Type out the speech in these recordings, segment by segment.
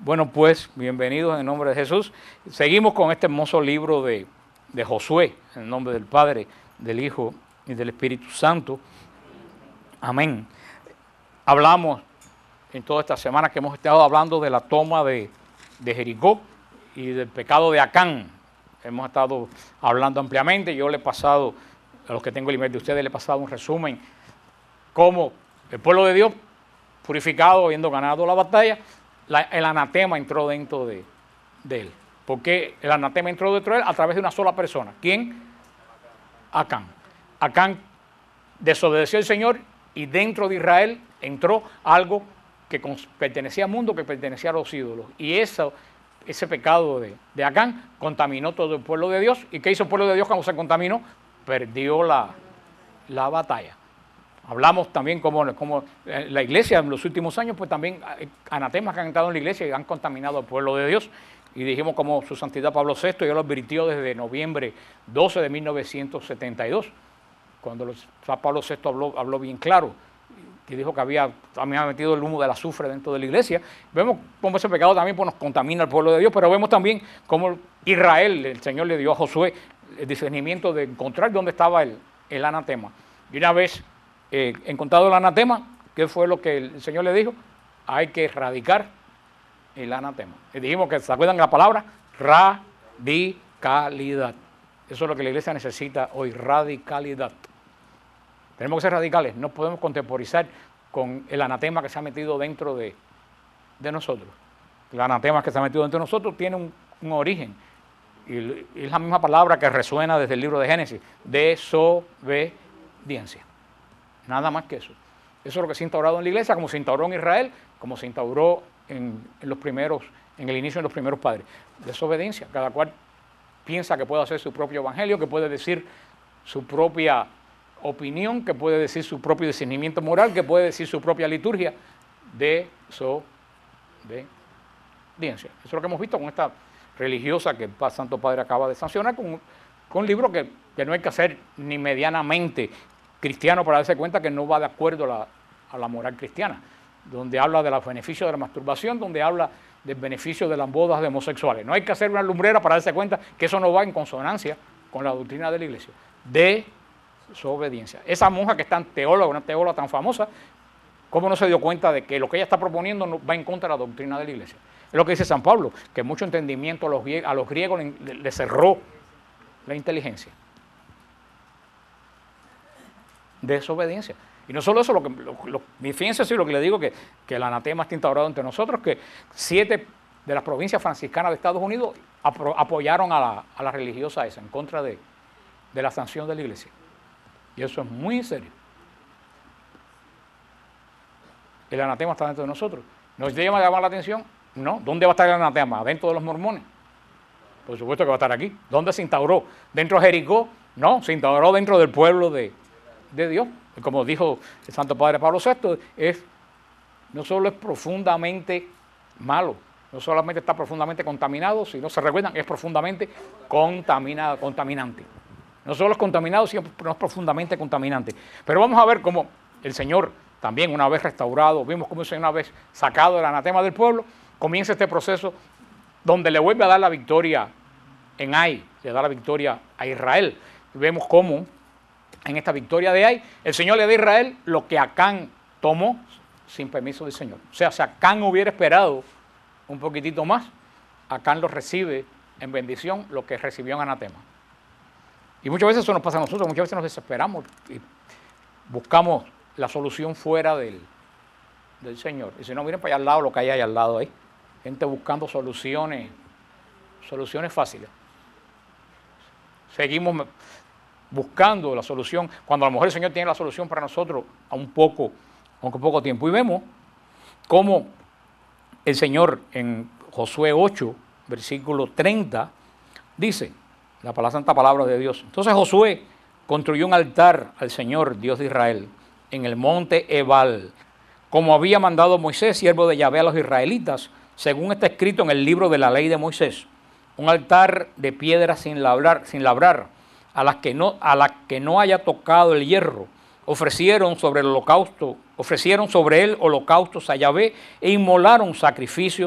Bueno, pues, bienvenidos en el nombre de Jesús. Seguimos con este hermoso libro de Josué, en el nombre del Padre, del Hijo y del Espíritu Santo. Amén. Hablamos en toda esta semana que hemos estado hablando de la toma de Jericó y del pecado de Acán. Hemos estado hablando ampliamente. Yo le he pasado, a los que tengo el email de ustedes, le he pasado un resumen, cómo el pueblo de Dios, purificado, habiendo ganado la batalla, el anatema entró dentro de él. Porque el anatema entró dentro de él a través de una sola persona. ¿Quién? Acán. Acán desobedeció al Señor y dentro de Israel entró algo que pertenecía al mundo, que pertenecía a los ídolos. Y ese pecado de Acán contaminó todo el pueblo de Dios. ¿Y qué hizo el pueblo de Dios cuando se contaminó? Perdió la batalla. Hablamos también como la iglesia en los últimos años, pues también anatemas que han entrado en la iglesia y han contaminado al pueblo de Dios. Y dijimos como su santidad Pablo VI ya lo advirtió desde noviembre 12 de 1972, cuando Pablo VI habló bien claro, que dijo que también había metido el humo del azufre dentro de la iglesia. Vemos cómo ese pecado también pues, nos contamina al pueblo de Dios, pero vemos también cómo Israel, el Señor le dio a Josué el discernimiento de encontrar dónde estaba el anatema. Y una vez encontrado el anatema, ¿qué fue lo que el Señor le dijo? Hay que erradicar el anatema. Y dijimos que, ¿se acuerdan de la palabra? Radicalidad. Eso es lo que la iglesia necesita hoy, radicalidad. Tenemos que ser radicales, no podemos contemporizar con el anatema que se ha metido dentro de nosotros. El anatema que se ha metido dentro de nosotros tiene un origen. Y es la misma palabra que resuena desde el libro de Génesis, desobediencia. Nada más que eso. Eso es lo que se ha instaurado en la iglesia, como se instauró en Israel, como se instauró en el inicio de los primeros padres. Desobediencia. Cada cual piensa que puede hacer su propio evangelio, que puede decir su propia opinión, que puede decir su propio discernimiento moral, que puede decir su propia liturgia. Desobediencia. Eso es lo que hemos visto con esta religiosa que el Santo Padre acaba de sancionar, con un libro que no hay que hacer ni medianamente cristiano para darse cuenta que no va de acuerdo a la moral cristiana, donde habla de los beneficios de la masturbación, donde habla del beneficio de las bodas de homosexuales. No hay que hacer una lumbrera para darse cuenta que eso no va en consonancia con la doctrina de la iglesia. Desobediencia. Esa monja que es tan teóloga, una teóloga tan famosa, ¿cómo no se dio cuenta de que lo que ella está proponiendo va en contra de la doctrina de la iglesia? Es lo que dice San Pablo, que mucho entendimiento a los griegos le cerró la inteligencia. Desobediencia. Y no solo eso, fíjense si lo que le digo, que el anatema está instaurado entre nosotros, que 7 de las provincias franciscanas de Estados Unidos apoyaron a la religiosa esa, en contra de la sanción de la iglesia. Y eso es muy serio. El anatema está dentro de nosotros. ¿Nos llama a llamar la atención? No. ¿Dónde va a estar el anatema? ¿Dentro de los mormones? Por supuesto que va a estar aquí. ¿Dónde se instauró? ¿Dentro de Jericó? No, se instauró dentro del pueblo de Dios. Como dijo el Santo Padre Pablo VI, no solo es profundamente malo, no solamente está profundamente contaminado, sino, se recuerdan, es profundamente contaminante. No solo es contaminado, sino es profundamente contaminante. Pero vamos a ver cómo el Señor, también una vez restaurado, vimos cómo el Señor, una vez sacado el anatema del pueblo, comienza este proceso donde le vuelve a dar la victoria en Ai, le da la victoria a Israel. Y vemos cómo en esta victoria de Ai, el Señor le da a Israel lo que Acán tomó sin permiso del Señor. O sea, si Acán hubiera esperado un poquitito más, Acán lo recibe en bendición lo que recibió en anatema. Y muchas veces eso nos pasa a nosotros, muchas veces nos desesperamos y buscamos la solución fuera del Señor. Y si no, miren para allá al lado lo que hay allá al lado ahí. Gente buscando soluciones fáciles. Seguimos buscando la solución, cuando a lo mejor el Señor tiene la solución para nosotros con poco tiempo. Y vemos cómo el Señor en Josué 8, versículo 30, dice, la santa palabra de Dios. Entonces Josué construyó un altar al Señor, Dios de Israel, en el monte Ebal, como había mandado Moisés, siervo de Yahvé, a los israelitas, según está escrito en el libro de la ley de Moisés. Un altar de piedra sin labrar, a las que no haya tocado el hierro. Ofrecieron sobre él holocaustos a Yahvé e inmolaron sacrificios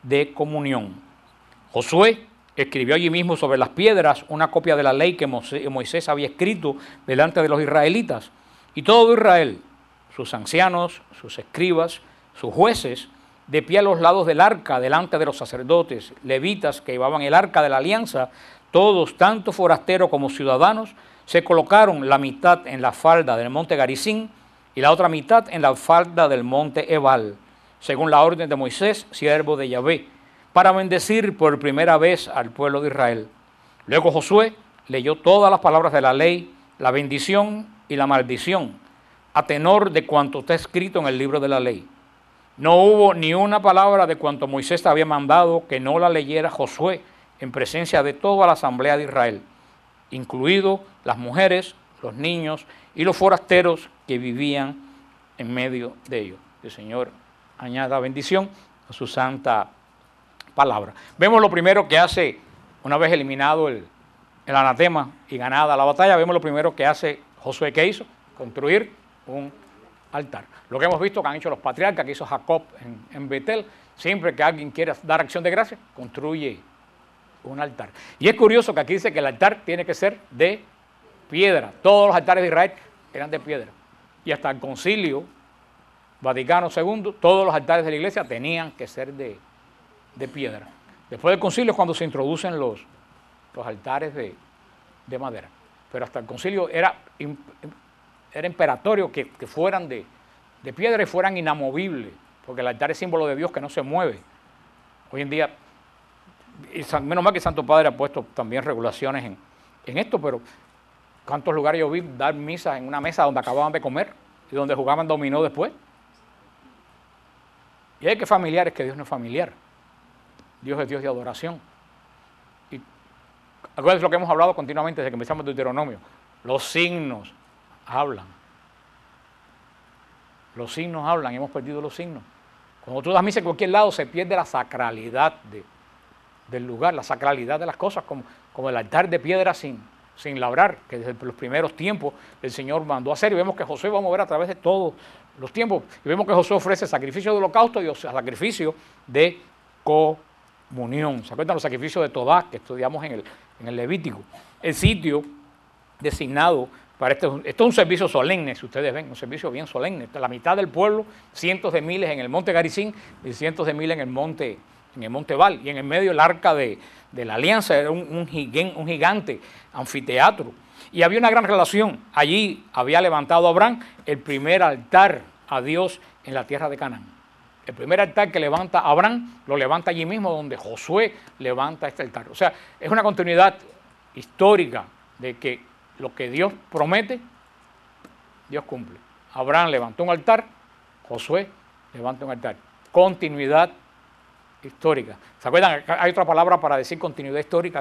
de comunión. Josué escribió allí mismo sobre las piedras una copia de la ley que Moisés había escrito delante de los israelitas. Y todo Israel, sus ancianos, sus escribas, sus jueces, de pie a los lados del arca, delante de los sacerdotes, levitas que llevaban el arca de la alianza, todos, tanto forasteros como ciudadanos, se colocaron la mitad en la falda del monte Garizim y la otra mitad en la falda del monte Ebal, según la orden de Moisés, siervo de Yahvé, para bendecir por primera vez al pueblo de Israel. Luego Josué leyó todas las palabras de la ley, la bendición y la maldición, a tenor de cuanto está escrito en el libro de la ley. No hubo ni una palabra de cuanto Moisés había mandado que no la leyera Josué en presencia de toda la asamblea de Israel, incluidos las mujeres, los niños y los forasteros que vivían en medio de ellos. El Señor añada bendición a su santa palabra. Vemos lo primero que hace, una vez eliminado el anatema y ganada la batalla, vemos lo primero que hace Josué. ¿Qué hizo? Construir un altar. Lo que hemos visto que han hecho los patriarcas, que hizo Jacob en Betel, siempre que alguien quiera dar acción de gracia, construye un altar. Y es curioso que aquí dice que el altar tiene que ser de piedra. Todos los altares de Israel eran de piedra. Y hasta el Concilio Vaticano II, todos los altares de la iglesia tenían que ser de piedra. Después del concilio es cuando se introducen los altares de madera. Pero hasta el concilio era imperatorio que fueran de piedra y fueran inamovibles, porque el altar es símbolo de Dios que no se mueve. Hoy en día, menos mal que el Santo Padre ha puesto también regulaciones en esto, pero ¿cuántos lugares yo vi dar misas en una mesa donde acababan de comer y donde jugaban dominó después? Y hay que familiares que Dios no es familiar. Dios es Dios de adoración. Y acuérdense lo que hemos hablado continuamente desde que empezamos Deuteronomio. Los signos hablan. Los signos hablan, hemos perdido los signos. Cuando tú das misa en cualquier lado se pierde la sacralidad del lugar, la sacralidad de las cosas, como el altar de piedra sin labrar, que desde los primeros tiempos el Señor mandó a hacer. Y vemos que Josué va a mover a través de todos los tiempos. Y vemos que Josué ofrece sacrificio de holocausto y sacrificio de comunión. ¿Se acuerdan los sacrificios de Tobá que estudiamos en el Levítico? El sitio designado para esto es un servicio solemne, si ustedes ven, un servicio bien solemne. La mitad del pueblo, cientos de miles en el monte Garizim y cientos de miles en el monte Ebal. Y en el medio el arca de la alianza era un gigante anfiteatro. Y había una gran relación. Allí había levantado Abraham el primer altar a Dios en la tierra de Canaán. El primer altar que levanta Abraham lo levanta allí mismo donde Josué levanta este altar. O sea, es una continuidad histórica de que lo que Dios promete, Dios cumple. Abraham levantó un altar, Josué levanta un altar. Continuidad histórica. ¿Se acuerdan? Hay otra palabra para decir continuidad histórica.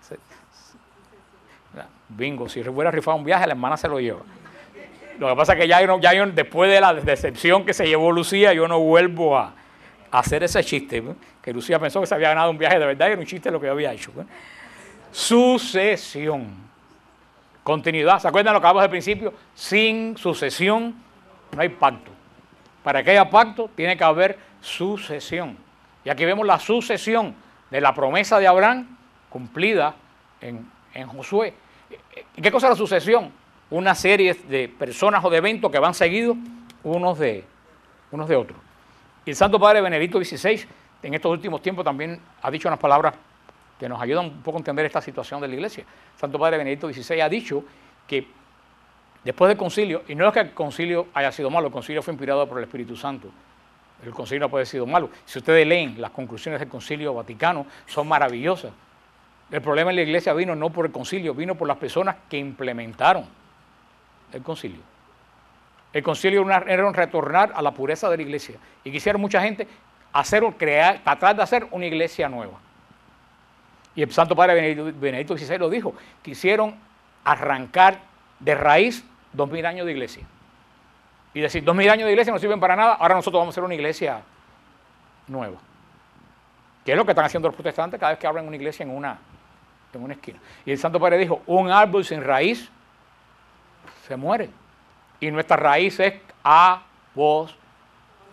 Bingo, si hubiera rifado un viaje, la hermana se lo lleva. Lo que pasa es que ya yo, después de la decepción que se llevó Lucía, yo no vuelvo a hacer ese chiste, que Lucía pensó que se había ganado un viaje de verdad y era un chiste lo que yo había hecho. Sucesión. Continuidad. ¿Se acuerdan lo que hablamos al principio? Sin sucesión no hay pacto. Para que haya pacto tiene que haber sucesión. Y aquí vemos la sucesión de la promesa de Abraham cumplida en Josué. ¿Y qué cosa es la sucesión? Una serie de personas o de eventos que van seguidos unos de otros. Y el Santo Padre Benedicto XVI en estos últimos tiempos también ha dicho unas palabras que nos ayudan un poco a entender esta situación de la iglesia. El Santo Padre Benedicto XVI ha dicho que después del concilio, y no es que el concilio haya sido malo, el concilio fue inspirado por el Espíritu Santo, el concilio no puede haber sido malo. Si ustedes leen las conclusiones del Concilio Vaticano, son maravillosas. El problema en la iglesia vino no por el concilio, vino por las personas que implementaron el concilio. El concilio era un retornar a la pureza de la iglesia. Y quisieron mucha gente tratar de hacer una iglesia nueva. Y el Santo Padre Benedicto XVI lo dijo, quisieron arrancar de raíz 2000 años de iglesia. Y decir, 2000 años de iglesia no sirven para nada, ahora nosotros vamos a hacer una iglesia nueva. Que es lo que están haciendo los protestantes cada vez que abren una iglesia en una esquina. Y el Santo Padre dijo, un árbol sin raíz se muere. Y nuestra raíz es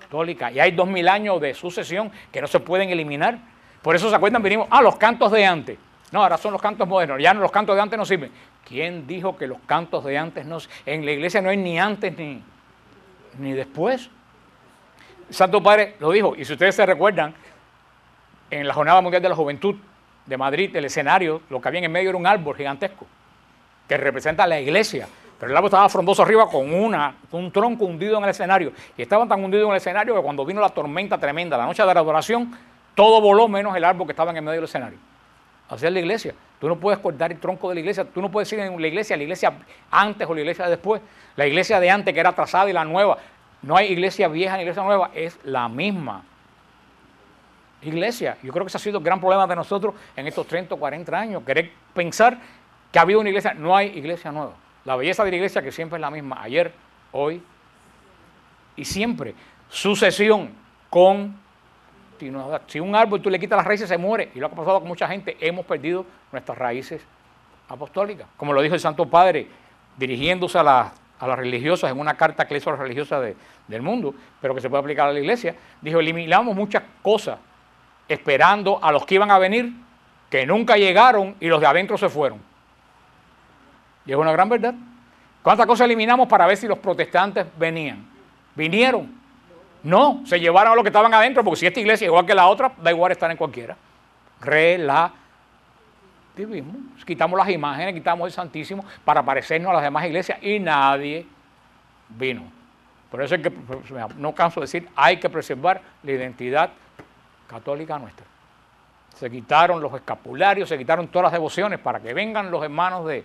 apostólica. Y hay 2000 años de sucesión que no se pueden eliminar. Por eso se acuerdan, venimos, los cantos de antes. No, ahora son los cantos modernos. Ya los cantos de antes no sirven. ¿Quién dijo que los cantos de antes no? En la iglesia no hay ni antes ni después. El Santo Padre lo dijo. Y si ustedes se recuerdan, en la Jornada Mundial de la Juventud de Madrid, el escenario, lo que había en medio era un árbol gigantesco que representa a la iglesia. Pero el árbol estaba frondoso arriba con un tronco hundido en el escenario. Y estaban tan hundidos en el escenario que cuando vino la tormenta tremenda, la noche de la adoración, todo voló menos el árbol que estaba en el medio del escenario. Así es la iglesia. Tú no puedes cortar el tronco de la iglesia. Tú no puedes decir en la iglesia antes o la iglesia después. La iglesia de antes que era trazada y la nueva. No hay iglesia vieja ni iglesia nueva. Es la misma iglesia. Yo creo que ese ha sido el gran problema de nosotros en estos 30 o 40 años. Querer pensar que ha habido una iglesia. No hay iglesia nueva. La belleza de la iglesia que siempre es la misma. Ayer, hoy y siempre. Sucesión con... Si un árbol tú le quitas las raíces se muere, y lo que ha pasado con mucha gente, hemos perdido nuestras raíces apostólicas. Como lo dijo el Santo Padre, dirigiéndose a las religiosas en una carta que le hizo a las religiosas del mundo, pero que se puede aplicar a la iglesia, dijo, eliminamos muchas cosas esperando a los que iban a venir, que nunca llegaron y los de adentro se fueron. Y es una gran verdad. ¿Cuántas cosas eliminamos para ver si los protestantes venían? ¿Vinieron? No, se llevaron a los que estaban adentro, porque si esta iglesia es igual que la otra, da igual estar en cualquiera. Relativismo. Quitamos las imágenes, quitamos el Santísimo para parecernos a las demás iglesias y nadie vino. Por eso es que, no canso de decir, hay que preservar la identidad católica nuestra. Se quitaron los escapularios, se quitaron todas las devociones para que vengan los hermanos de...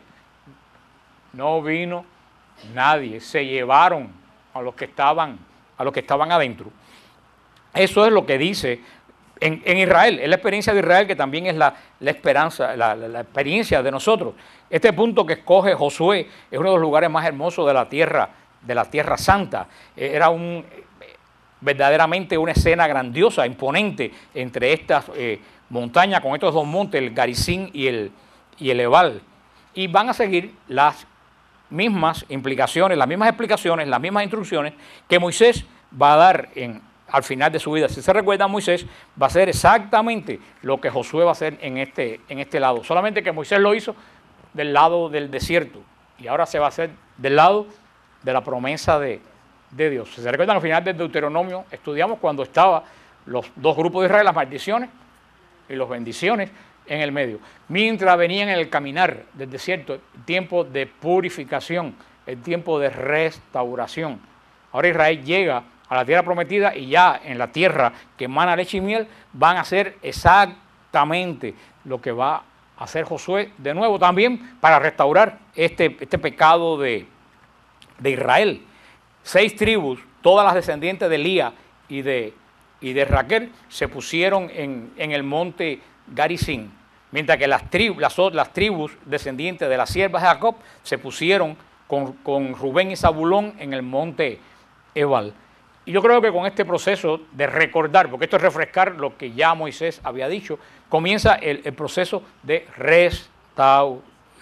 No vino nadie, se llevaron a los que estaban adentro. Eso es lo que dice en Israel, es la experiencia de Israel que también es la esperanza, la experiencia de nosotros. Este punto que escoge Josué es uno de los lugares más hermosos de la Tierra Santa. Era verdaderamente una escena grandiosa, imponente, entre estas montañas, con estos dos montes, el Garizim y el Ebal. Y van a seguir las mismas implicaciones, las mismas explicaciones, las mismas instrucciones que Moisés va a dar al final de su vida. Si se recuerda, Moisés va a hacer exactamente lo que Josué va a hacer en este lado. Solamente que Moisés lo hizo del lado del desierto y ahora se va a hacer del lado de la promesa de Dios. Si se recuerdan, al final del Deuteronomio estudiamos cuando estaban los dos grupos de Israel, las maldiciones y las bendiciones en el medio. Mientras venían en el caminar del desierto, el tiempo de purificación, el tiempo de restauración. Ahora Israel llega a la tierra prometida y ya en la tierra que emana leche y miel van a hacer exactamente lo que va a hacer Josué de nuevo también para restaurar este pecado de Israel. 6 tribus, todas las descendientes de Lía y de Raquel se pusieron en el monte Garizim, mientras que las tribus descendientes de las siervas de Jacob se pusieron con Rubén y Zabulón en el monte Ebal. Y yo creo que con este proceso de recordar, porque esto es refrescar lo que ya Moisés había dicho, comienza el proceso de restauración.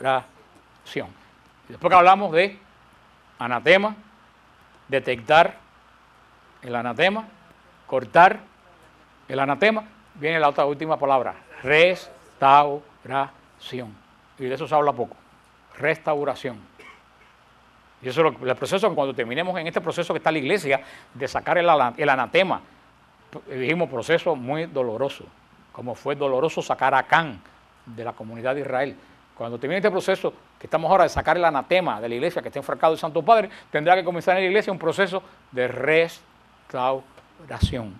Y después que hablamos de anatema, detectar el anatema, cortar el anatema, viene la otra última palabra, restauración. Y de eso se habla poco, restauración. Y eso es el proceso, cuando terminemos en este proceso que está la iglesia, de sacar el anatema, dijimos proceso muy doloroso, como fue doloroso sacar a Acán de la comunidad de Israel. Cuando termine este proceso, que estamos ahora de sacar el anatema de la iglesia que está enfrascado el Santo Padre, tendrá que comenzar en la iglesia un proceso de restauración.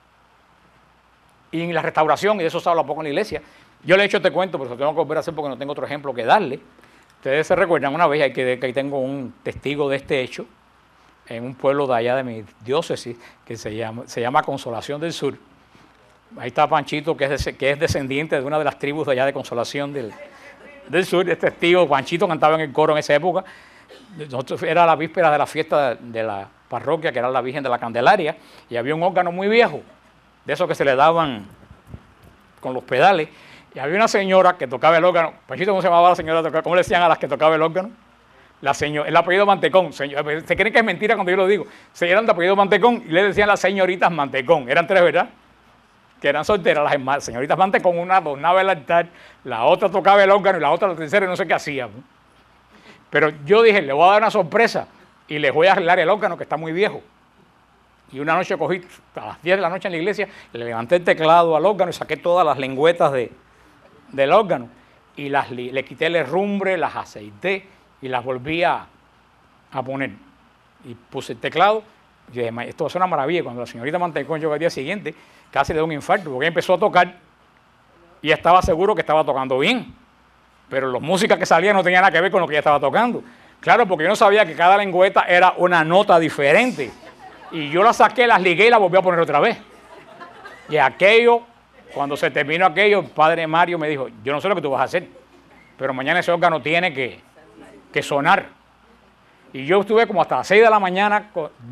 Y en la restauración, y de eso se habla poco en la iglesia, yo le he hecho este cuento, pero lo tengo que volver a hacer porque no tengo otro ejemplo que darle. Ustedes se recuerdan una vez, que ahí tengo un testigo de este hecho, en un pueblo de allá de mi diócesis, que se llama Consolación del Sur. Ahí está Panchito, que es descendiente de una de las tribus de allá de Consolación del Sur. Este testigo, Panchito, cantaba en el coro en esa época. Era la víspera de la fiesta de la parroquia, que era la Virgen de la Candelaria, y había un órgano muy viejo, de esos que se le daban con los pedales, y había una señora que tocaba el órgano. Panchito, ¿cómo se llamaba la señora? ¿Cómo le decían a las que tocaba el órgano? el apellido Mantecón, se creen que es mentira cuando yo lo digo, se eran de apellido Mantecón y le decían las señoritas Mantecón, eran 3, ¿verdad? Que eran solteras, las señoritas Mantecón, una adornaba el altar, la otra tocaba el órgano y la otra la tercera y no sé qué hacía. Pero yo dije, le voy a dar una sorpresa y les voy a arreglar el órgano que está muy viejo. Y una noche cogí a las 10 de la noche en la iglesia, le levanté el teclado al órgano y saqué todas las lengüetas del órgano y le quité el herrumbre, las aceité y las volví a poner. Y puse el teclado y dije, esto va a ser una maravilla. Cuando la señorita Mantecón llegó al día siguiente, casi le dio un infarto porque ella empezó a tocar y estaba seguro que estaba tocando bien. Pero las músicas que salían no tenían nada que ver con lo que ella estaba tocando. Claro, porque yo no sabía que cada lengüeta era una nota diferente. Y yo la saqué, las ligué y la volví a poner otra vez. Y aquello, cuando se terminó aquello, el padre Mario me dijo, yo no sé lo que tú vas a hacer, pero mañana ese órgano tiene que sonar. Y yo estuve como hasta las 6 de la mañana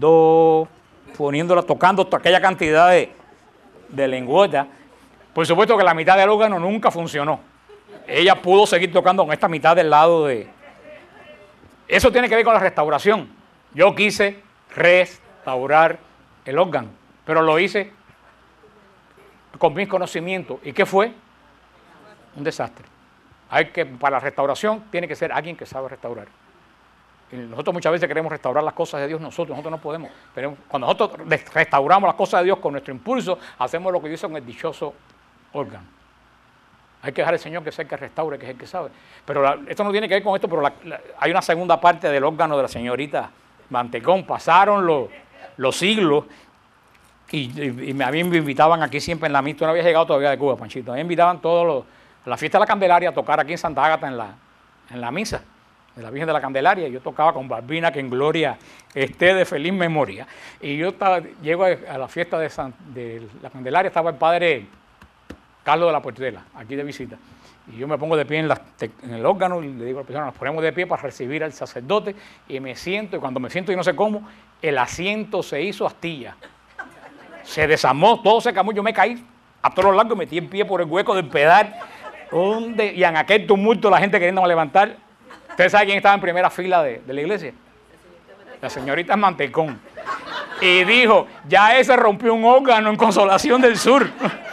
poniéndola, tocando aquella cantidad de lengüeta. Por supuesto que la mitad del órgano nunca funcionó. Ella pudo seguir tocando con esta mitad del lado de... Eso tiene que ver con la restauración. Yo quise restaurar el órgano, pero lo hice con mis conocimientos. ¿Y qué fue? Un desastre. Para la restauración tiene que ser alguien que sabe restaurar. Y nosotros muchas veces queremos restaurar las cosas de Dios nosotros no podemos. Pero cuando nosotros restauramos las cosas de Dios con nuestro impulso, hacemos lo que dice con el dichoso órgano. Hay que dejar al Señor que sea el que restaure, que es el que sabe. Pero esto no tiene que ver con esto, pero hay una segunda parte del órgano de la señorita Mantecón. Pasaron los siglos y a mí me invitaban aquí siempre en la misa. Tú no habías llegado todavía de Cuba, Panchito. A mí me invitaban a la fiesta de la Candelaria a tocar aquí en Santa Ágata en la misa de la Virgen de la Candelaria. Yo tocaba con Balbina, que en gloria esté de feliz memoria. Y yo llego a la fiesta de la Candelaria, estaba el padre Carlos de la Portela, aquí de visita. Y yo me pongo de pie en el órgano y le digo a la persona, nos ponemos de pie para recibir al sacerdote y me siento, y cuando me siento y no sé cómo, el asiento se hizo astilla. Se desarmó, todo se cambió, yo me caí a todos los lados y metí el pie por el hueco del pedal. Y en aquel tumulto la gente queriéndome levantar. ¿Ustedes saben quién estaba en primera fila de la iglesia? La señorita Mantecón. Y dijo, ya ese rompió un órgano en Consolación del Sur.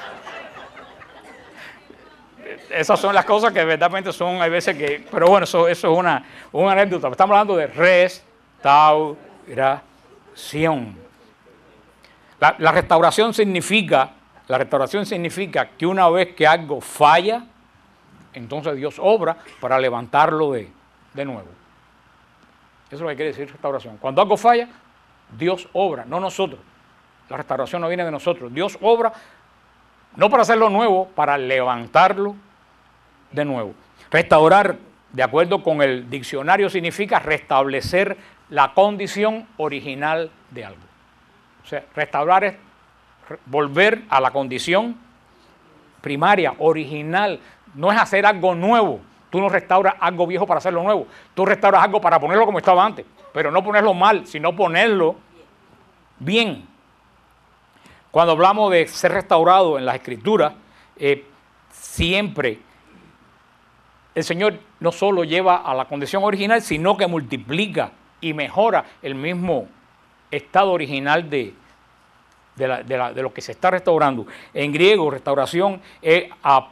Esas son las cosas que verdaderamente son, hay veces que... Pero bueno, eso es una anécdota. Estamos hablando de restauración. La restauración significa que una vez que algo falla, entonces Dios obra para levantarlo de nuevo. Eso es lo que quiere decir restauración. Cuando algo falla, Dios obra, no nosotros. La restauración no viene de nosotros. Dios obra no para hacerlo nuevo, para levantarlo de nuevo. Restaurar, de acuerdo con el diccionario, significa restablecer la condición original de algo. O sea, restaurar es volver a la condición primaria, original. No es hacer algo nuevo. Tú no restauras algo viejo para hacerlo nuevo. Tú restauras algo para ponerlo como estaba antes. Pero no ponerlo mal, sino ponerlo bien. Cuando hablamos de ser restaurado en las Escrituras, siempre el Señor no solo lleva a la condición original, sino que multiplica y mejora el mismo estado original de lo que se está restaurando. En griego, restauración es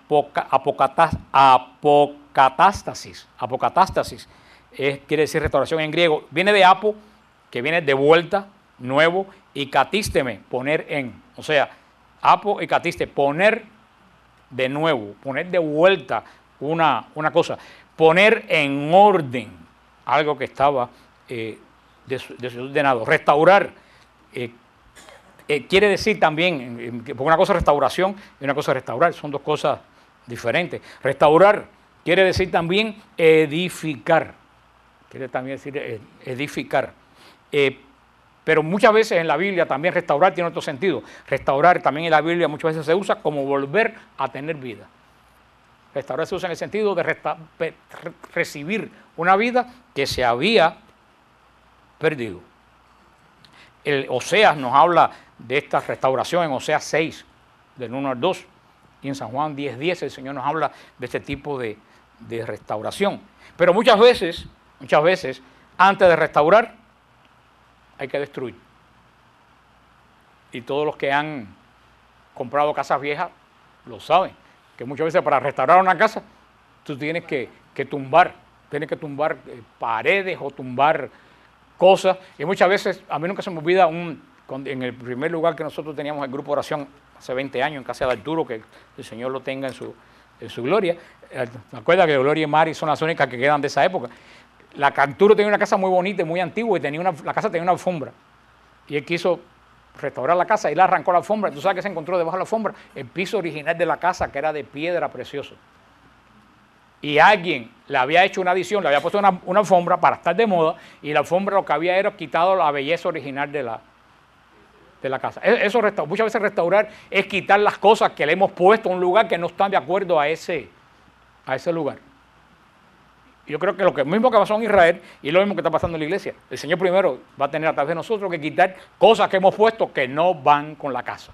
apocatástasis. Apocatástasis quiere decir restauración en griego. Viene de apo, que viene de vuelta, nuevo, y catísteme, poner en. O sea, apo y catiste, poner de nuevo, poner de vuelta una cosa, poner en orden algo que estaba desordenado. Restaurar quiere decir también, porque una cosa es restauración y una cosa es restaurar, son dos cosas diferentes. Restaurar quiere decir también edificar, quiere también decir edificar. Pero muchas veces en la Biblia también restaurar tiene otro sentido. Restaurar también en la Biblia muchas veces se usa como volver a tener vida. Restaurar se usa en el sentido de recibir una vida que se había perdido. El Oseas nos habla de esta restauración en Oseas 6, del 1 al 2, y en San Juan 10:10 el Señor nos habla de este tipo de restauración. Pero muchas veces Muchas veces, antes de restaurar, hay que destruir. Y todos los que han comprado casas viejas lo saben, que muchas veces para restaurar una casa, tú tienes que tumbar paredes o tumbar cosas. Y muchas veces, a mí nunca se me olvida, en el primer lugar que nosotros teníamos el grupo de oración, hace 20 años, en casa de Arturo, que el Señor lo tenga en su gloria. ¿Me acuerdas que Gloria y Mari son las únicas que quedan de esa época? Arturo tenía una casa muy bonita y muy antigua, y la casa tenía una alfombra. Y él quiso restaurar la casa y le arrancó la alfombra. ¿Tú sabes qué se encontró debajo de la alfombra? El piso original de la casa, que era de piedra preciosa. Y alguien le había hecho una adición, le había puesto una alfombra para estar de moda, y la alfombra lo que había era quitado la belleza original de la casa. Muchas veces restaurar es quitar las cosas que le hemos puesto a un lugar que no están de acuerdo a ese lugar. Yo creo que lo mismo que pasó en Israel y lo mismo que está pasando en la iglesia. El Señor primero va a tener a través de nosotros que quitar cosas que hemos puesto que no van con la casa.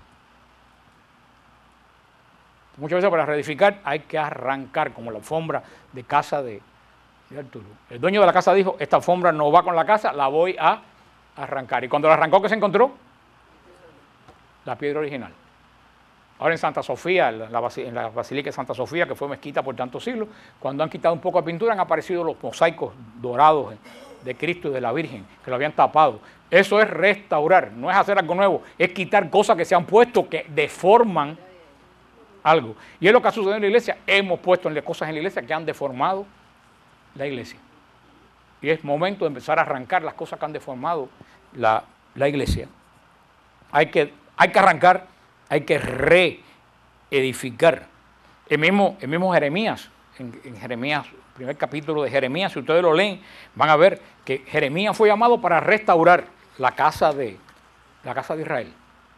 Muchas veces para reedificar hay que arrancar, como la alfombra de casa de Arturo. El dueño de la casa dijo, esta alfombra no va con la casa, la voy a arrancar. Y cuando la arrancó, ¿qué se encontró? La piedra original. Ahora en Santa Sofía, en la Basílica de Santa Sofía, que fue mezquita por tantos siglos, cuando han quitado un poco de pintura han aparecido los mosaicos dorados de Cristo y de la Virgen, que lo habían tapado. Eso es restaurar, no es hacer algo nuevo, es quitar cosas que se han puesto que deforman algo. Y es lo que ha sucedido en la iglesia. Hemos puesto cosas en la iglesia que han deformado la iglesia. Y es momento de empezar a arrancar las cosas que han deformado la iglesia. Hay que arrancar, hay que reedificar. El mismo Jeremías, en Jeremías, primer capítulo de Jeremías, si ustedes lo leen, van a ver que Jeremías fue llamado para restaurar la casa de Israel,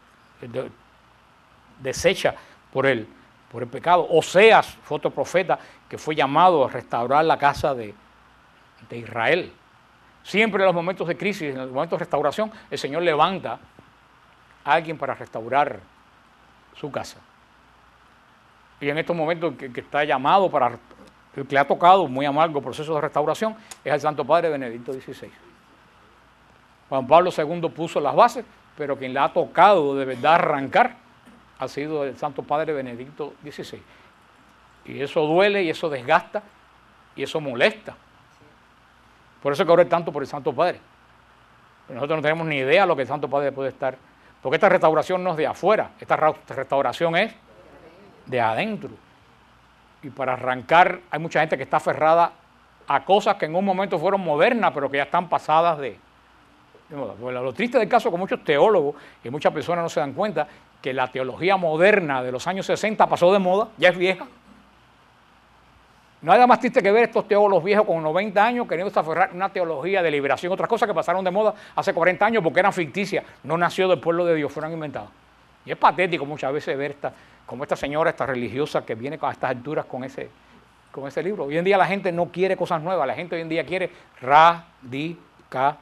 deshecha por el pecado. Oseas fue otro profeta que fue llamado a restaurar la casa de Israel. Siempre en los momentos de crisis, en los momentos de restauración, el Señor levanta a alguien para restaurar su casa. Y en estos momentos que está llamado el que le ha tocado muy amargo proceso de restauración es el Santo Padre Benedicto XVI. Juan Pablo II puso las bases, pero quien le ha tocado de verdad arrancar ha sido el Santo Padre Benedicto XVI. Y eso duele, y eso desgasta, y eso molesta. Por eso hay que orar tanto por el Santo Padre. Pero nosotros no tenemos ni idea de lo que el Santo Padre puede estar. Porque esta restauración no es de afuera, esta restauración es de adentro. Y para arrancar hay mucha gente que está aferrada a cosas que en un momento fueron modernas, pero que ya están pasadas de moda. Bueno, lo triste del caso es que muchos teólogos y muchas personas no se dan cuenta que la teología moderna de los años 60 pasó de moda, ya es vieja. No hay nada más triste que ver estos teólogos viejos con 90 años queriendo aferrar una teología de liberación, otras cosas que pasaron de moda hace 40 años porque eran ficticias, no nació del pueblo de Dios, fueron inventadas. Y es patético muchas veces ver como esta señora, esta religiosa que viene a estas alturas con ese libro. Hoy en día la gente no quiere cosas nuevas, la gente hoy en día quiere radicalidad.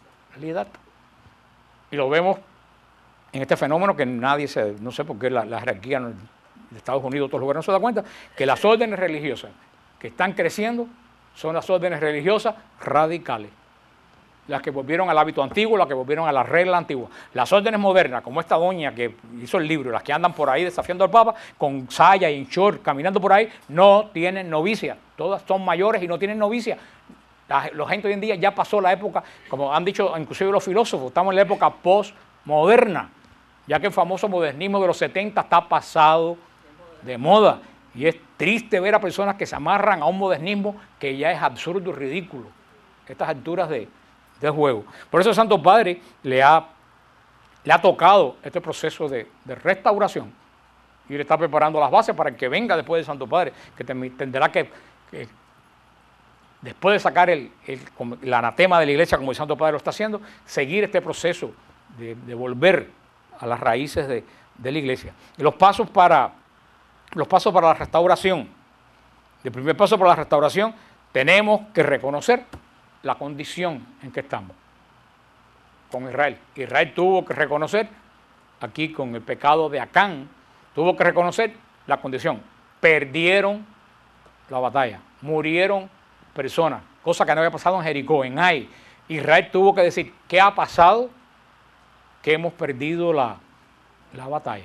Y lo vemos en este fenómeno que no sé por qué la jerarquía de Estados Unidos, otros lugares no se da cuenta, que las órdenes religiosas que están creciendo son las órdenes religiosas radicales. Las que volvieron al hábito antiguo, las que volvieron a la regla antigua. Las órdenes modernas, como esta doña que hizo el libro, las que andan por ahí desafiando al Papa, con saya y en short, caminando por ahí, no tienen novicia. Todas son mayores y no tienen novicia. La gente hoy en día ya pasó la época, como han dicho inclusive los filósofos, estamos en la época postmoderna, ya que el famoso modernismo de los 70 está pasado de moda. Y es triste ver a personas que se amarran a un modernismo que ya es absurdo y ridículo, estas alturas de juego. Por eso el Santo Padre le ha tocado este proceso de restauración y le está preparando las bases para el que venga después del Santo Padre, que tendrá que después de sacar el anatema de la iglesia, como el Santo Padre lo está haciendo, seguir este proceso de volver a las raíces de la iglesia. Y los pasos para la restauración. El primer paso para la restauración, tenemos que reconocer la condición en que estamos con Israel. Israel tuvo que reconocer, aquí con el pecado de Acán, tuvo que reconocer la condición. Perdieron la batalla, murieron personas, cosa que no había pasado en Jericó, en Ai. Israel tuvo que decir, ¿qué ha pasado? Que hemos perdido la batalla.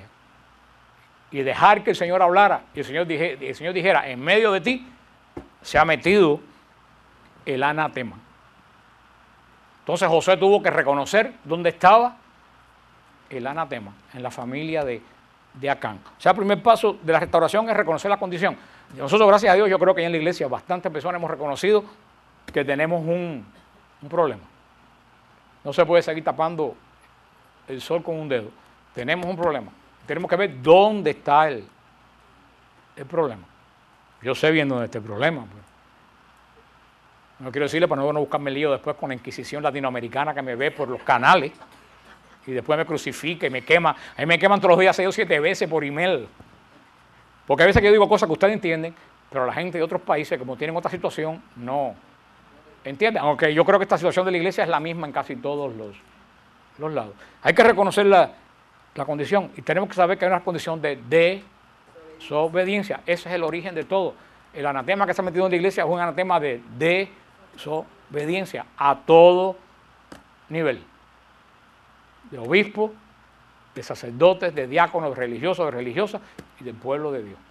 Y dejar que el Señor hablara, y el Señor dijera, en medio de ti se ha metido el anatema. Entonces Josué tuvo que reconocer dónde estaba el anatema, en la familia de Acán. O sea, el primer paso de la restauración es reconocer la condición. Y nosotros, gracias a Dios, yo creo que en la iglesia bastantes personas hemos reconocido que tenemos un problema. No se puede seguir tapando el sol con un dedo. Tenemos un problema. Tenemos que ver dónde está el problema. Yo sé bien dónde está el problema. Pues. No quiero decirle para no buscarme lío después con la Inquisición latinoamericana que me ve por los canales y después me crucifica y me quema. A mí me queman todos los días 6 o 7 veces por email. Porque a veces que yo digo cosas que ustedes entienden, pero la gente de otros países, como tienen otra situación, no entienden. Aunque yo creo que esta situación de la iglesia es la misma en casi todos los lados. Hay que reconocer la condición y tenemos que saber que hay una condición de desobediencia. Ese es el origen de todo. El anatema que se ha metido en la iglesia es un anatema de desobediencia a todo nivel. De obispos, de sacerdotes, de diáconos, de religiosos, de religiosas y del pueblo de Dios.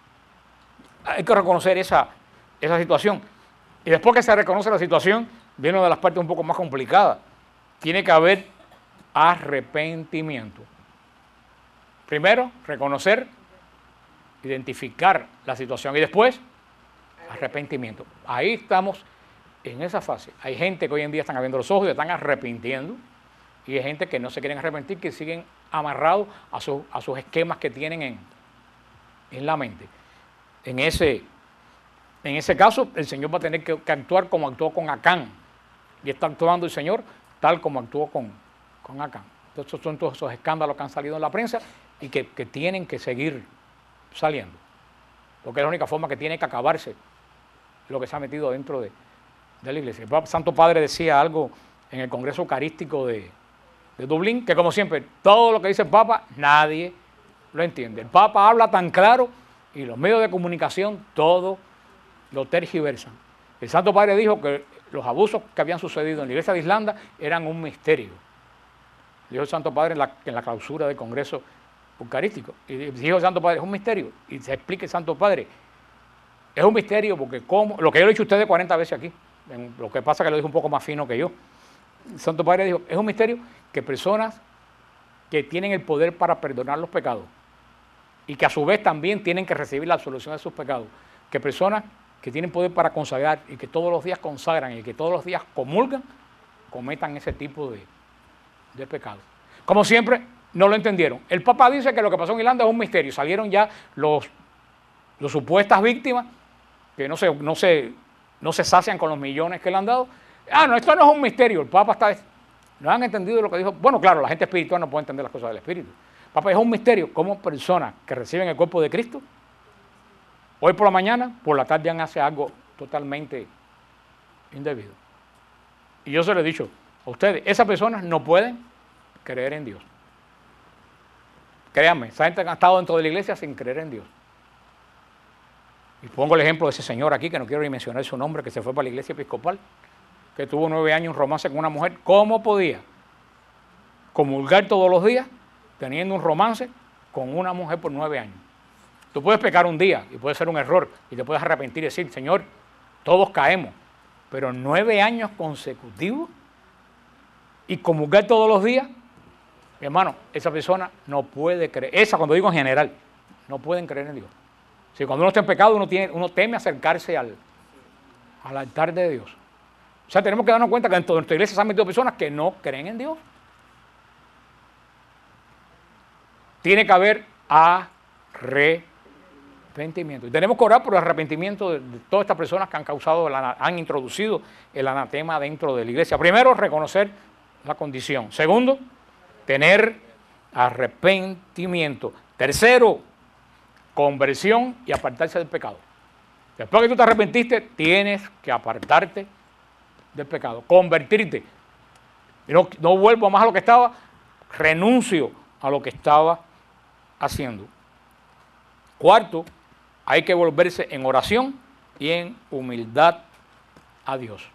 Hay que reconocer esa situación. Y después que se reconoce la situación, viene una de las partes un poco más complicadas. Tiene que haber arrepentimiento. Primero, reconocer, identificar la situación y después, arrepentimiento. Ahí estamos en esa fase. Hay gente que hoy en día están abriendo los ojos y están arrepintiendo y hay gente que no se quieren arrepentir, que siguen amarrados a sus esquemas que tienen en la mente. En ese caso, el Señor va a tener que actuar como actuó con Acán. Y está actuando el Señor tal como actuó con Acán. Entonces son todos esos escándalos que han salido en la prensa y que tienen que seguir saliendo. Porque es la única forma que tiene que acabarse lo que se ha metido dentro de la iglesia. El Santo Padre decía algo en el Congreso Eucarístico de Dublín, que como siempre, todo lo que dice el Papa, nadie lo entiende. El Papa habla tan claro y los medios de comunicación todo lo tergiversan. El Santo Padre dijo que los abusos que habían sucedido en la iglesia de Irlanda eran un misterio. Dijo el Santo Padre en la clausura del Congreso Eucarístico. Y dijo el Santo Padre, es un misterio. Y se explica el Santo Padre, es un misterio porque lo que yo le he dicho a ustedes 40 veces aquí, lo que pasa es que lo dijo un poco más fino que yo. El Santo Padre dijo, es un misterio que personas que tienen el poder para perdonar los pecados y que a su vez también tienen que recibir la absolución de sus pecados, que personas que tienen poder para consagrar y que todos los días consagran y que todos los días comulgan, cometan ese tipo de pecados. Como siempre, no lo entendieron. El Papa dice que lo que pasó en Irlanda es un misterio. Salieron ya los supuestas víctimas que no se sacian con los millones que le han dado. No, esto no es un misterio. El Papa no han entendido lo que dijo. Bueno, claro, la gente espiritual no puede entender las cosas del Espíritu. Papa, es un misterio cómo personas que reciben el cuerpo de Cristo, hoy por la mañana, por la tarde hace algo totalmente indebido. Y yo se lo he dicho a ustedes, esas personas no pueden creer en Dios. Créanme, esa gente ha estado dentro de la iglesia sin creer en Dios. Y pongo el ejemplo de ese señor aquí, que no quiero ni mencionar su nombre, que se fue para la iglesia episcopal, que tuvo 9 años un romance con una mujer. ¿Cómo podía comulgar todos los días teniendo un romance con una mujer por 9 años? Tú puedes pecar un día y puede ser un error y te puedes arrepentir y decir, Señor, todos caemos, pero 9 años consecutivos y comulgar todos los días, mi hermano, esa persona no puede creer. Esa, cuando digo en general, no pueden creer en Dios. Si cuando uno está en pecado, uno teme acercarse al altar de Dios. O sea, tenemos que darnos cuenta que dentro de nuestra iglesia se han metido personas que no creen en Dios. Tiene que haber arrepentimiento. Y tenemos que orar por el arrepentimiento de todas estas personas que han introducido el anatema dentro de la iglesia. Primero, reconocer la condición. Segundo, tener arrepentimiento. Tercero, conversión y apartarse del pecado. Después que tú te arrepentiste, tienes que apartarte del pecado, convertirte. No vuelvo más a lo que estaba, renuncio a lo que estaba haciendo. Cuarto, hay que volverse en oración y en humildad a Dios.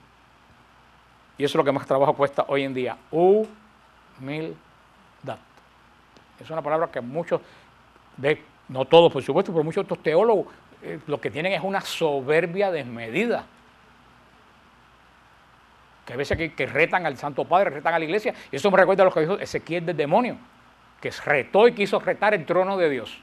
Y eso es lo que más trabajo cuesta hoy en día, humildad. Es una palabra que muchos, no todos por supuesto, pero muchos otros teólogos lo que tienen es una soberbia desmedida. Que a veces que retan al Santo Padre, retan a la iglesia, y eso me recuerda a lo que dijo Ezequiel del demonio, que retó y quiso retar el trono de Dios.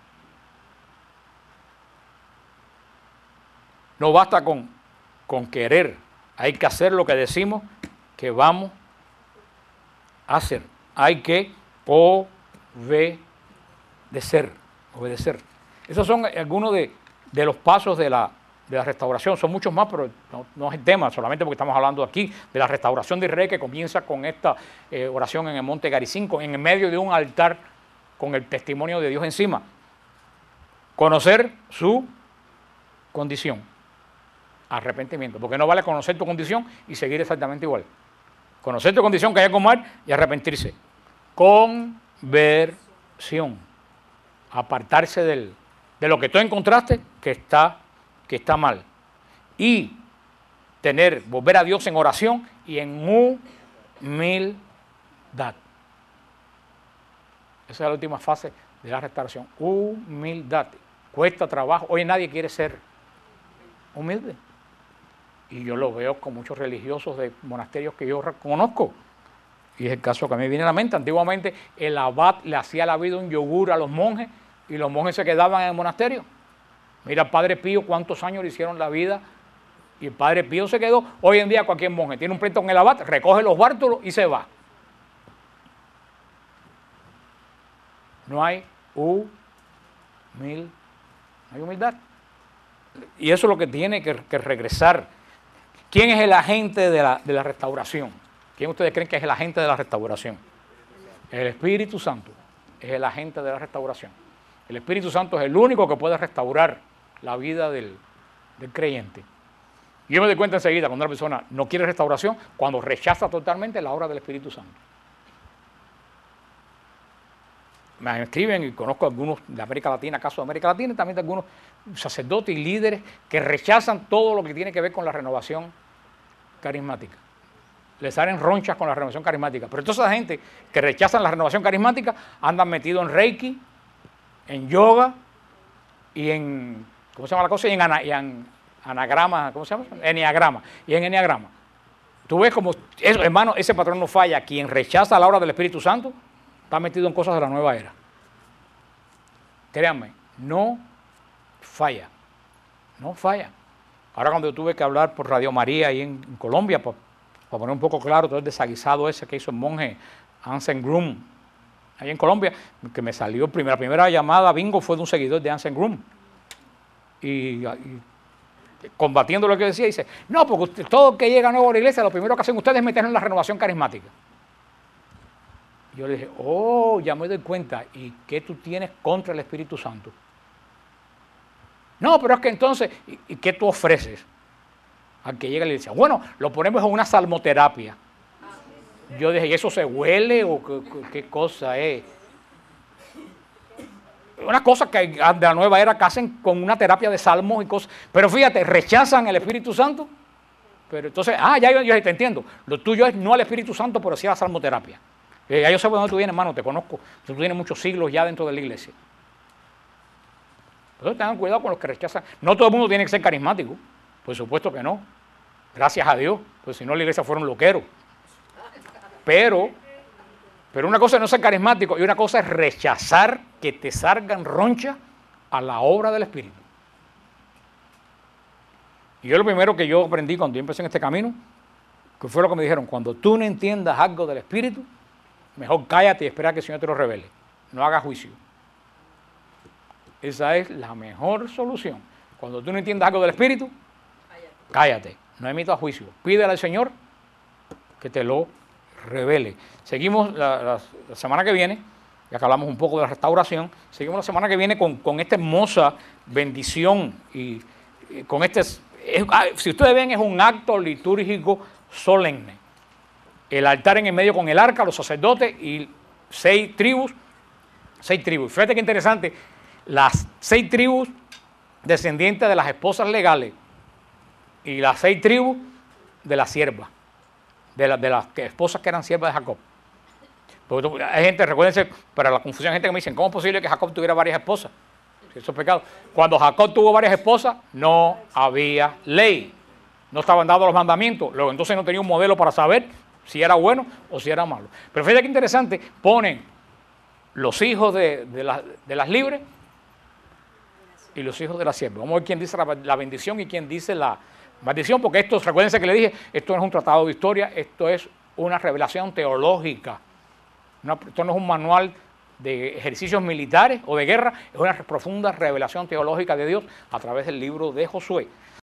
No basta con querer, hay que hacer lo que decimos que vamos a hacer. Hay que obedecer. Esos son algunos de los pasos de la restauración. Son muchos más, pero no es el tema, solamente porque estamos hablando aquí de la restauración de Israel, que comienza con esta oración en el monte Garizim, en el medio de un altar con el testimonio de Dios encima. Conocer su condición. Arrepentimiento, porque no vale conocer tu condición y seguir exactamente igual. Conocer tu condición, que hay con mal, y arrepentirse. Conversión. Apartarse de lo que tú encontraste que está mal. Y volver a Dios en oración y en humildad. Esa es la última fase de la restauración. Humildad. Cuesta trabajo. Hoy nadie quiere ser humilde. Y yo lo veo con muchos religiosos de monasterios que yo conozco. Y es el caso que a mí me viene a la mente. Antiguamente el abad le hacía la vida un yogur a los monjes y los monjes se quedaban en el monasterio. Mira, el Padre Pío cuántos años le hicieron la vida y el Padre Pío se quedó. Hoy en día cualquier monje tiene un pleito con el abad, recoge los bártulos y se va. No hay humildad. Y eso es lo que tiene que regresar. ¿Quién es el agente de la restauración? ¿Quién ustedes creen que es el agente de la restauración? El Espíritu Santo es el agente de la restauración. El Espíritu Santo es el único que puede restaurar la vida del creyente. Y yo me doy cuenta enseguida cuando una persona no quiere restauración, cuando rechaza totalmente la obra del Espíritu Santo. Me escriben y conozco algunos de América Latina, casos de América Latina, y también de algunos sacerdotes y líderes que rechazan todo lo que tiene que ver con la renovación carismática. Les salen ronchas con la renovación carismática. Pero toda esa gente que rechazan la renovación carismática andan metidos en Reiki, en yoga y en, ¿cómo se llama la cosa? Y en anagrama, ¿cómo se llama? Enneagrama. Y en enneagrama. Tú ves como, hermano, ese patrón no falla. Quien rechaza la obra del Espíritu Santo está metido en cosas de la nueva era. Créanme, no falla. No falla. Ahora cuando yo tuve que hablar por Radio María ahí en Colombia, para poner un poco claro todo el desaguisado ese que hizo el monje Anselm Grun, ahí en Colombia, que me salió, la primera llamada bingo fue de un seguidor de Anselm Grun. Y combatiendo lo que decía, dice, no, porque todo que llega nuevo a la iglesia, lo primero que hacen ustedes es meterlo en la renovación carismática. Yo le dije, ya me doy cuenta, ¿y qué tú tienes contra el Espíritu Santo? No, pero es que entonces, ¿y qué tú ofreces? Al que llega y le dice, bueno, lo ponemos en una salmoterapia. Yo dije, ¿y eso se huele o qué cosa es? Una cosa que de la nueva era que hacen con una terapia de salmos y cosas. Pero fíjate, rechazan el Espíritu Santo. Pero entonces, ya yo te entiendo. Lo tuyo es no al Espíritu Santo, pero sí a la salmoterapia. Ya yo sé de dónde tú vienes, hermano, te conozco. Tú tienes muchos siglos ya dentro de la iglesia. Entonces tengan cuidado con los que rechazan. No todo el mundo tiene que ser carismático. Por supuesto que no. Gracias a Dios. Pues si no, la iglesia fuera un loquero. Pero una cosa es no ser carismático y una cosa es rechazar que te salgan ronchas a la obra del Espíritu. Y yo lo primero que yo aprendí cuando yo empecé en este camino, que fue lo que me dijeron, cuando tú no entiendas algo del Espíritu, mejor cállate y espera que el Señor te lo revele. No hagas juicio. Esa es la mejor solución. Cuando tú no entiendas algo del Espíritu, cállate. No emitas juicio. Pídele al Señor que te lo revele. Seguimos la semana que viene, ya que hablamos un poco de la restauración, seguimos la semana que viene con esta hermosa bendición y con si ustedes ven, es un acto litúrgico solemne. El altar en el medio con el arca, los sacerdotes y 6 tribus. Fíjate qué interesante, las 6 tribus descendientes de las esposas legales y las 6 tribus de la sierva, de las esposas que eran siervas de Jacob. Porque hay gente, recuérdense, para la confusión, hay gente que me dice, ¿cómo es posible que Jacob tuviera varias esposas? Si eso es pecado. Cuando Jacob tuvo varias esposas, no había ley. No estaban dados los mandamientos. Luego entonces no tenía un modelo para saber si era bueno o si era malo. Pero fíjate qué interesante, ponen los hijos de las libres y los hijos de la sierva. Vamos a ver quién dice la bendición y quién dice la maldición, porque esto, recuérdense que le dije, esto no es un tratado de historia, esto es una revelación teológica. Esto no es un manual de ejercicios militares o de guerra, es una profunda revelación teológica de Dios a través del libro de Josué.